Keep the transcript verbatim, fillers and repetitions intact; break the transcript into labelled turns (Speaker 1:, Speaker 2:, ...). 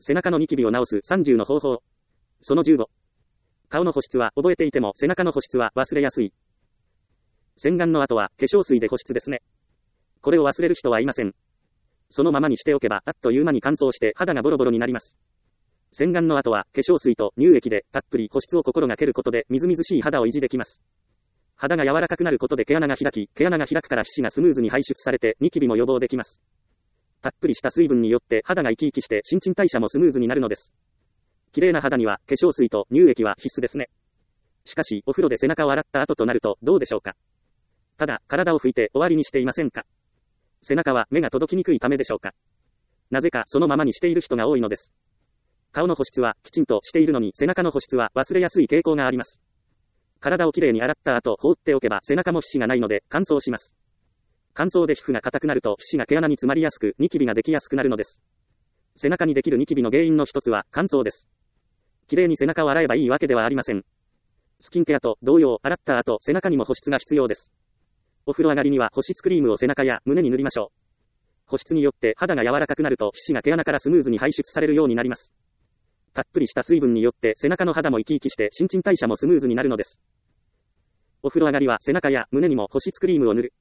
Speaker 1: 背中のニキビを治すさんじゅうの方法。そのじゅうご。顔の保湿は覚えていても背中の保湿は忘れやすい。洗顔の後は化粧水で保湿ですね。これを忘れる人はいません。そのままにしておけばあっという間に乾燥して肌がボロボロになります。洗顔の後は化粧水と乳液でたっぷり保湿を心がけることでみずみずしい肌を維持できます。肌が柔らかくなることで毛穴が開き、毛穴が開くから皮脂がスムーズに排出されてニキビも予防できます。たっぷりした水分によって肌が生き生きして新陳代謝もスムーズになるのです。綺麗な肌には化粧水と乳液は必須ですね。しかしお風呂で背中を洗った後となるとどうでしょうか。ただ体を拭いて終わりにしていませんか。背中は目が届きにくいためでしょうか。なぜかそのままにしている人が多いのです。顔の保湿はきちんとしているのに背中の保湿は忘れやすい傾向があります。体をきれいに洗った後放っておけば背中も皮脂がないので乾燥します。乾燥で皮膚が硬くなると皮脂が毛穴に詰まりやすくニキビができやすくなるのです。背中にできるニキビの原因の一つは乾燥です。きれいに背中を洗えばいいわけではありません。スキンケアと同様洗った後背中にも保湿が必要です。お風呂上がりには保湿クリームを背中や胸に塗りましょう。保湿によって肌が柔らかくなると皮脂が毛穴からスムーズに排出されるようになります。たっぷりした水分によって背中の肌も生き生きして新陳代謝もスムーズになるのです。お風呂上がりは背中や胸にも保湿クリームを塗る。